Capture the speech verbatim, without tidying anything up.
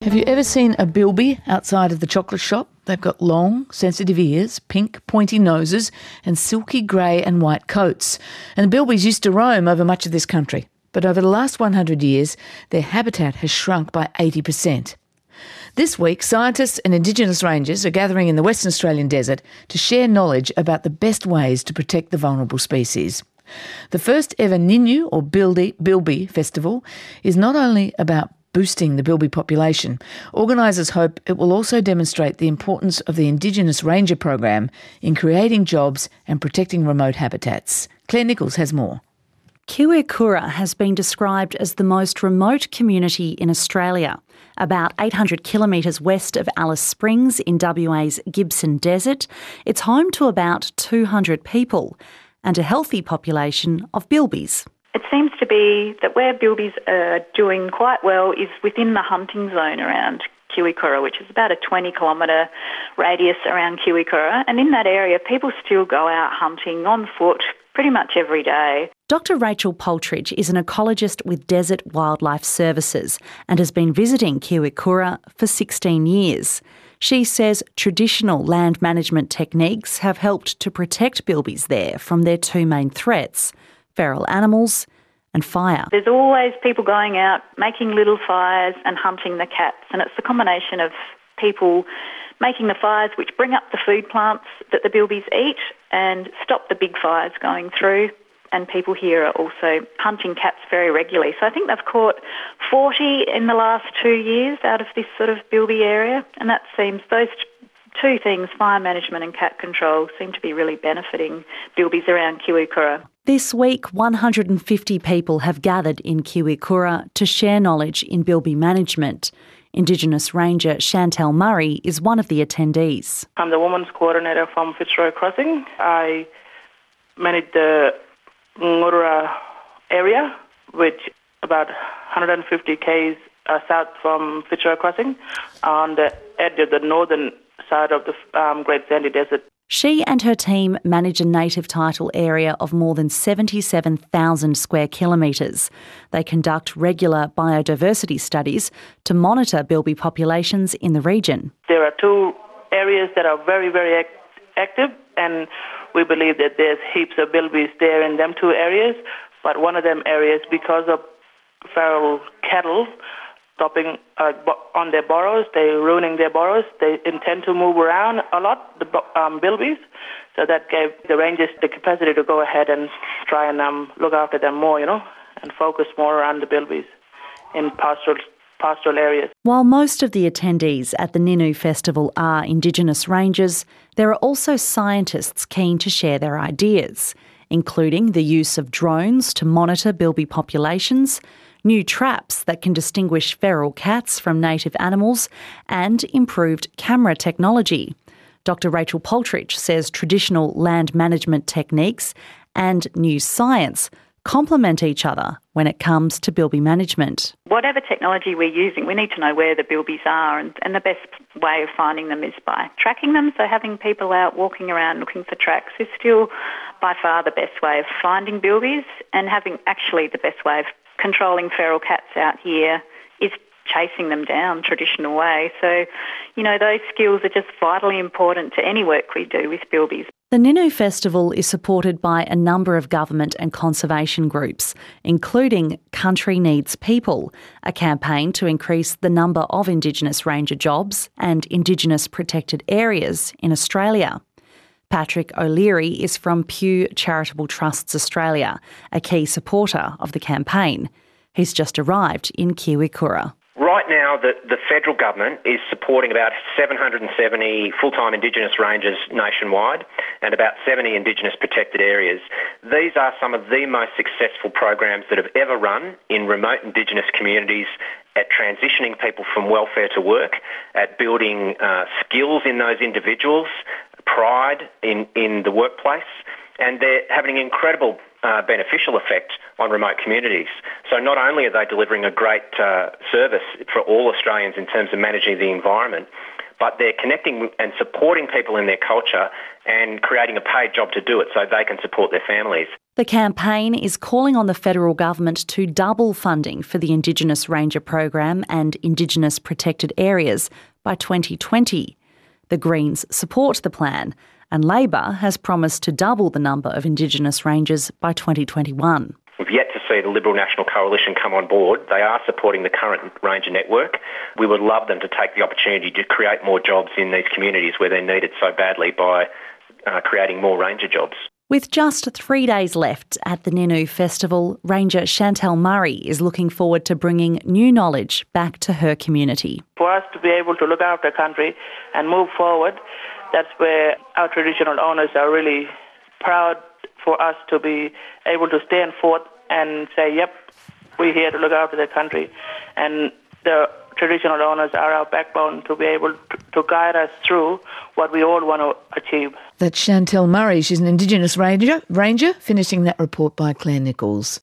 Have you ever seen a bilby outside of the chocolate shop? They've got long, sensitive ears, pink, pointy noses, and silky grey and white coats. And the bilbies used to roam over much of this country. But over the last one hundred years, their habitat has shrunk by eighty percent. This week, scientists and Indigenous rangers are gathering in the Western Australian desert to share knowledge about the best ways to protect the vulnerable species. The first ever Ninnu or Bilby, Bilby Festival is not only about boosting the bilby population. Organisers hope it will also demonstrate the importance of the Indigenous Ranger program in creating jobs and protecting remote habitats. Claire Nichols has more. Kiwirrkurra has been described as the most remote community in Australia, about eight hundred kilometres west of Alice Springs in W A's Gibson Desert. It's home to about two hundred people and a healthy population of bilbies. It seems to be that where bilbies are doing quite well is within the hunting zone around Kiwirrkurra, which is about a twenty kilometre radius around Kiwirrkurra. And in that area, people still go out hunting on foot pretty much every day. Doctor Rachel Poltridge is an ecologist with Desert Wildlife Services and has been visiting Kiwirrkurra for sixteen years. She says traditional land management techniques have helped to protect bilbies there from their two main threats: feral animals and fire. There's always people going out, making little fires and hunting the cats, and it's the combination of people making the fires which bring up the food plants that the bilbies eat and stop the big fires going through. And people here are also hunting cats very regularly. So I think they've caught forty in the last two years out of this sort of bilby area, and that seems, those two things, fire management and cat control, seem to be really benefiting bilbies around Kiwirrkurra. This week, one hundred fifty people have gathered in Kiwirrkurra to share knowledge in bilby management. Indigenous Ranger Chantel Murray is one of the attendees. I'm the Women's Coordinator from Fitzroy Crossing. I manage the Ngurra area, which about one hundred fifty k's uh, south from Fitzroy Crossing, on the edge of the northern side of the um, Great Sandy Desert. She and her team manage a native title area of more than seventy-seven thousand square kilometres. They conduct regular biodiversity studies to monitor bilby populations in the region. There are two areas that are very, very act- active, and we believe that there's heaps of bilbies there in them two areas. But one of them areas, because of feral cattle stopping uh, on their burrows, they're ruining their burrows. They intend to move around a lot, the um, bilbies. So that gave the rangers the capacity to go ahead and try and um, look after them more, you know, and focus more around the bilbies in pastoral pastoral areas. While most of the attendees at the Ninnu Festival are Indigenous rangers, there are also scientists keen to share their ideas, including the use of drones to monitor bilby populations, new traps that can distinguish feral cats from native animals, and improved camera technology. Doctor Rachel Poltridge says traditional land management techniques and new science complement each other when it comes to bilby management. Whatever technology we're using, we need to know where the bilbies are, and, and the best way of finding them is by tracking them. So having people out walking around looking for tracks is still by far the best way of finding bilbies, and having actually the best way of controlling feral cats out here is chasing them down traditional way. So, you know, those skills are just vitally important to any work we do with bilbies. The Ninnu Festival is supported by a number of government and conservation groups, including Country Needs People, a campaign to increase the number of Indigenous ranger jobs and Indigenous protected areas in Australia. Patrick O'Leary is from Pew Charitable Trusts Australia, a key supporter of the campaign. He's just arrived in Kiwirrkurra. Right now, the, the federal government is supporting about seven hundred seventy full-time Indigenous rangers nationwide and about seventy Indigenous protected areas. These are some of the most successful programs that have ever run in remote Indigenous communities at transitioning people from welfare to work, at building uh, skills in those individuals, pride in, in the workplace, and they're having an incredible uh, beneficial effect on remote communities. So not only are they delivering a great uh, service for all Australians in terms of managing the environment, but they're connecting and supporting people in their culture and creating a paid job to do it so they can support their families. The campaign is calling on the federal government to double funding for the Indigenous Ranger Program and Indigenous Protected Areas by twenty twenty. The Greens support the plan, and Labor has promised to double the number of Indigenous Rangers by twenty twenty-one. We've yet to see the Liberal National Coalition come on board. They are supporting the current Ranger network. We would love them to take the opportunity to create more jobs in these communities where they're needed so badly by uh, creating more Ranger jobs. With just three days left at the Ninu Festival, Ranger Chantel Murray is looking forward to bringing new knowledge back to her community. For us to be able to look after the country and move forward, that's where our traditional owners are really proud for us to be able to stand forth and say, yep, we're here to look after the country. And the traditional owners are our backbone to be able to, to guide us through what we all want to achieve. That's Chantel Murray. She's an Indigenous Ranger, Ranger, finishing that report by Claire Nichols.